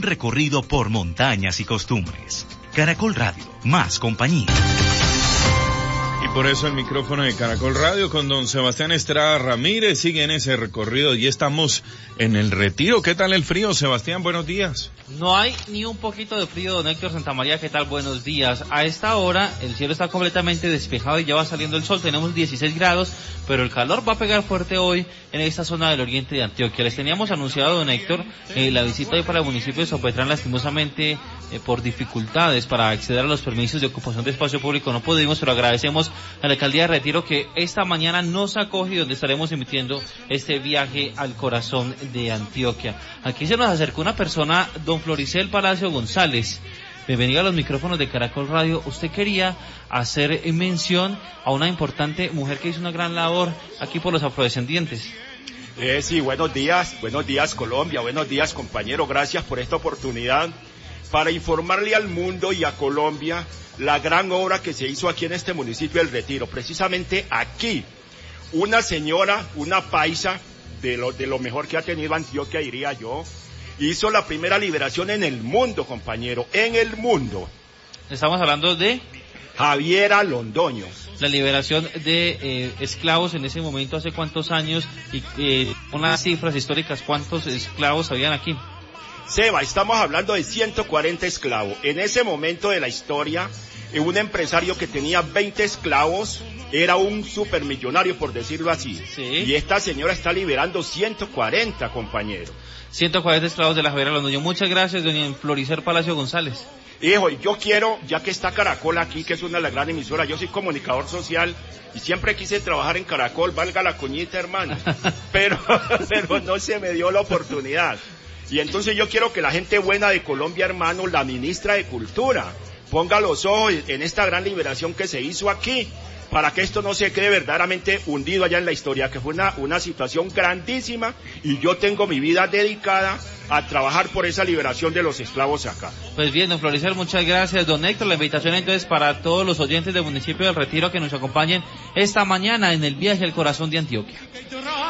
Recorrido por montañas y costumbres. Caracol Radio, más compañía. Y por eso el micrófono de Caracol Radio con don Sebastián Estrada Ramírez sigue en ese recorrido y estamos en el Retiro. ¿Qué tal el frío, Sebastián? Buenos días. No hay ni un poquito de frío, don Héctor Santamaría. ¿Qué tal? Buenos días. A esta hora el cielo está completamente despejado y ya va saliendo el sol. Tenemos 16 grados, pero el calor va a pegar fuerte hoy en esta zona del oriente de Antioquia. Les teníamos anunciado, don Héctor, la visita hoy para el municipio de Sopetrán. Lastimosamente, por dificultades para acceder a los permisos de ocupación de espacio público no pudimos, pero agradecemos a la alcaldía de Retiro que esta mañana nos acoge, donde estaremos emitiendo este viaje al corazón de Antioquia. Aquí se nos acercó una persona, don Floricel Palacio González. Bienvenido a los micrófonos de Caracol Radio. Usted quería hacer mención a una importante mujer que hizo una gran labor aquí por los afrodescendientes. Sí, buenos días Colombia, buenos días compañero, gracias por esta oportunidad para informarle al mundo y a Colombia la gran obra que se hizo aquí en este municipio del Retiro. Precisamente aquí, una señora, una paisa de lo mejor que ha tenido Antioquia, diría yo, hizo la primera liberación en el mundo, compañero, en el mundo. Estamos hablando de Javiera Londoño. La liberación de esclavos en ese momento, ¿hace cuántos años? Y unas cifras históricas, ¿cuántos esclavos habían aquí? Seba, estamos hablando de 140 esclavos. En ese momento de la historia, un empresario que tenía 20 esclavos era un supermillonario, por decirlo así. Sí. Y esta señora está liberando 140, compañero. 140 esclavos de la Javiera Londoño. Muchas gracias, doña Floricel Palacio González. Hijo, yo quiero, ya que está Caracol aquí, que es una de las grandes emisoras, yo soy comunicador social y siempre quise trabajar en Caracol, valga la coñita, hermano, pero no se me dio la oportunidad. Y entonces yo quiero que la gente buena de Colombia, hermano, la ministra de Cultura, ponga los ojos en esta gran liberación que se hizo aquí, para que esto no se quede verdaderamente hundido allá en la historia, que fue una situación grandísima, y yo tengo mi vida dedicada a trabajar por esa liberación de los esclavos acá. Pues bien, don Floricel, muchas gracias. Don Héctor, la invitación entonces para todos los oyentes del municipio del Retiro que nos acompañen esta mañana en el viaje al corazón de Antioquia.